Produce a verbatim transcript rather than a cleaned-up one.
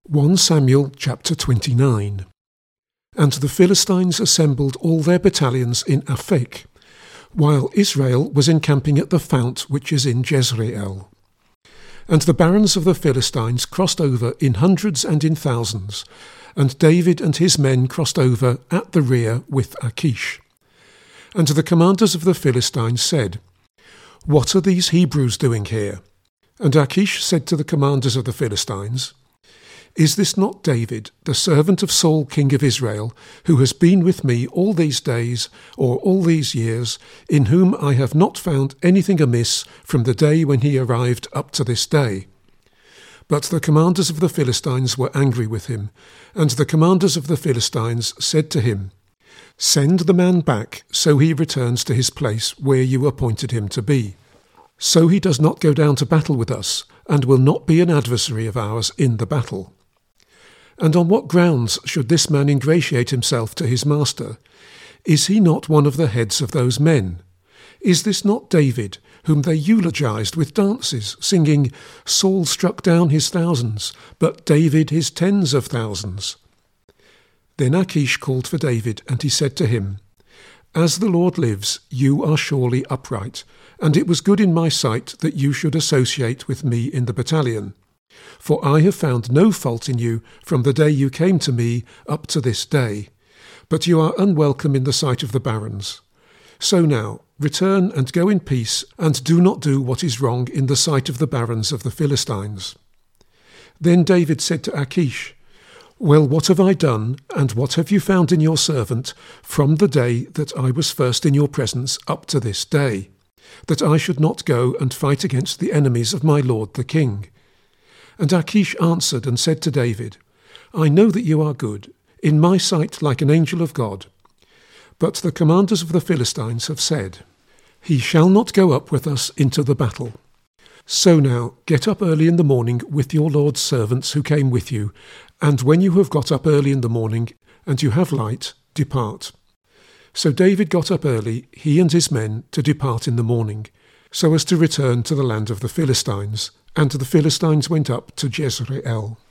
First Samuel chapter twenty-nine. And the Philistines assembled all their battalions in Aphek, while Israel was encamping at the fount which is in Jezreel. And the barons of the Philistines crossed over in hundreds and in thousands, and David and his men crossed over at the rear with Achish. And the commanders of the Philistines said, "What are these Hebrews doing here?" And Achish said to the commanders of the Philistines, "Is this not David, the servant of Saul king of Israel, who has been with me all these days, or all these years, in whom I have not found anything amiss from the day when he arrived up to this day?" But the commanders of the Philistines were angry with him, and the commanders of the Philistines said to him, "Send the man back, so he returns to his place where you appointed him to be. So he does not go down to battle with us, and will not be an adversary of ours in the battle. And on what grounds should this man ingratiate himself to his master? Is he not one of the heads of those men? Is this not David, whom they eulogized with dances, singing, 'Saul struck down his thousands, but David his tens of thousands'?" Then Achish called for David, and he said to him, "As the Lord lives, you are surely upright, and it was good in my sight that you should associate with me in the battalion. For I have found no fault in you from the day you came to me up to this day. But you are unwelcome in the sight of the barons. So now, return and go in peace, and do not do what is wrong in the sight of the barons of the Philistines." Then David said to Achish, "Well, what have I done, and what have you found in your servant from the day that I was first in your presence up to this day, that I should not go and fight against the enemies of my lord the king?" And Achish answered and said to David, "I know that you are good, in my sight like an angel of God. But the commanders of the Philistines have said, 'He shall not go up with us into the battle.' So now get up early in the morning with your lord's servants who came with you, and when you have got up early in the morning, and you have light, depart." So David got up early, he and his men, to depart in the morning, so as to return to the land of the Philistines, and the Philistines went up to Jezreel.